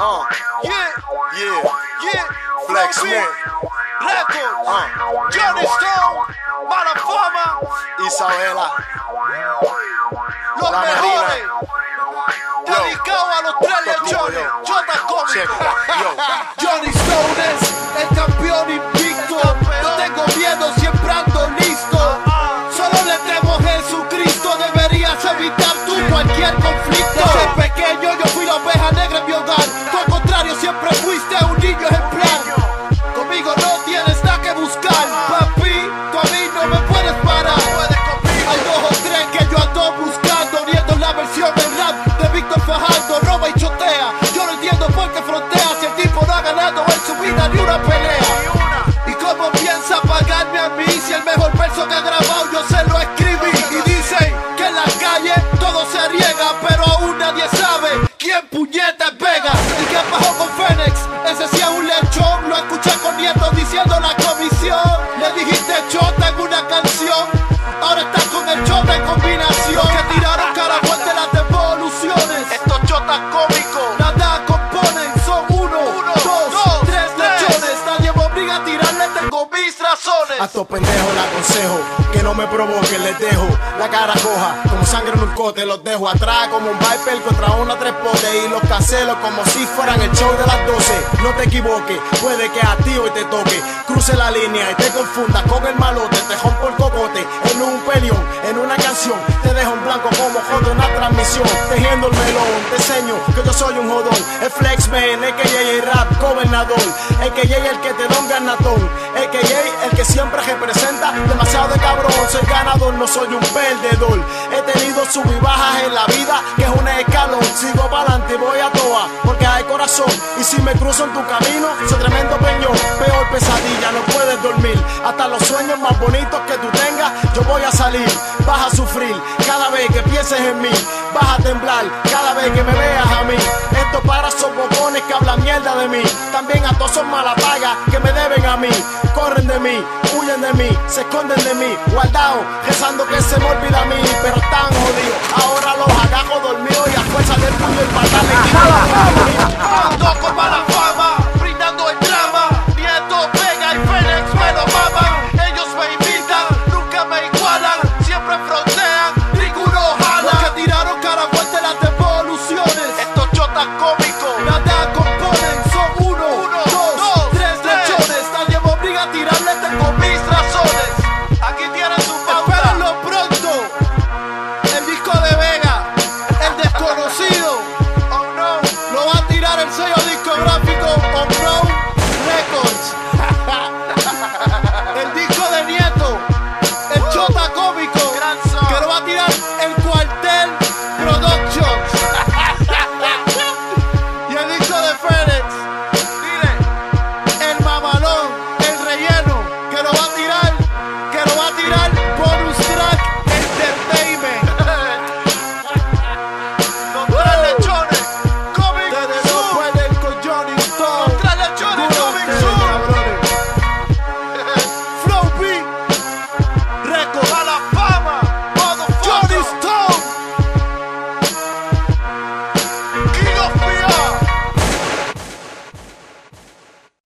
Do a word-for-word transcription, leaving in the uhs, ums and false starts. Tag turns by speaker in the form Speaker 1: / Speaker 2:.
Speaker 1: Uh, yeah, yeah, yeah. Flexman Records, uh, Johnny Stone, Mala Fama, Isabela, los
Speaker 2: La
Speaker 1: mejores. Dedicado a los tres lechones, Chota Cómico.
Speaker 3: Johnny Stone es el campeón invicto. No tengo miedo, siempre ando listo. Solo le temo a Jesucristo. Deberías evitar tú cualquier conflicto. Desde pequeño yo fui la oveja negra en mi hogar. Tú al contrario siempre fuiste un niño ejemplar. Conmigo no tienes nada que buscar. Papi, tú a mí no me puedes parar. Hay dos o tres que yo ando buscando, viendo la versión del rap de Víctor Fajardo. Roba y chotea. Yo no entiendo por qué frontea si el tipo no ha ganado en su vida ni una pelea. ¿Y cómo piensa pagarme a mí si el mejor verso que ha grabado yo se lo escribí? Y dicen que en la calle todo se riega, pero aún nadie sabe quién puñeta es Vega. ¿Y qué pasó con Fénix? Ese sí es un lechón. Lo escuché con Nieto diciendo la comisión. Le dijiste chota en una canción, ahora estás con el chota en combinación. Que tiraron cara fuerte las devoluciones.
Speaker 1: Estos chotas cómicos
Speaker 3: Nada componen, son uno,
Speaker 1: Uno,
Speaker 3: dos,
Speaker 1: dos,
Speaker 3: tres
Speaker 1: tres.
Speaker 3: lechones. Nadie me obliga a tirarle, tengo mis razones.
Speaker 2: A estos pendejos les aconsejo que no me provoquen, les dejo la cara coja, como sangre en un cote, los dejo atrás como un viper contra una tres potes y los cancelo como si fueran el show de las doce. No te equivoques, puede que a ti hoy te toque, cruce la línea y te confundas con el malote, te rompo el cocote en un peleón, en una canción, te dejo en blanco como jodo en una transmisión, tejiendo el melón, te enseño que yo soy un jodón, el Flexman, el que J el rap gobernador, el que J el que te da un ganatón, el que J el que siempre representa demasiado de cabrón, soy ganador, no soy un perdedor, he tenido sub y bajas en la vida, que es un escalón, sigo para adelante y voy a toa, porque hay corazón, y si me cruzo en tu camino, soy tremendo peñón, peor pesadilla, no puedes dormir, hasta los sueños más bonitos que tú tengas, yo voy a salir, vas a sufrir, cada vez que pienses en mí, vas a temblar, cada vez que me veas a mí, estos para son bocones que hablan mierda de mí, también a todos son malapagas que me deben a mí, corren de mí, huyen de mí, se esconden de mí, guardados, rezando que se me olvida a mí, pero están jodidos, ahora los agarro dormidos y a fuerza del puño y patada le quito la fama.
Speaker 3: Ando con Mala Fama, brindando el drama. Nieto, Vega y Fénix me lo maman. Ellos me imitan, nunca me igualan. Siempre frontean, ninguno jala. Los que tiraron cara fuerte las devoluciones.
Speaker 1: Estos chotas cómicos
Speaker 3: Nada componen, son uno,
Speaker 1: Uno,
Speaker 3: dos,
Speaker 1: dos,
Speaker 3: tres
Speaker 1: tres.
Speaker 3: lechones. Nadie me obliga a tirarle, tengo mis razones.
Speaker 1: Aquí tienen su pauta.
Speaker 3: Espérenlo pronto. El disco de Vega, el desconocido.
Speaker 1: Oh no.
Speaker 3: Lo va a tirar el sello discográfico On Road Records. El disco de Nieto, el chota cómico.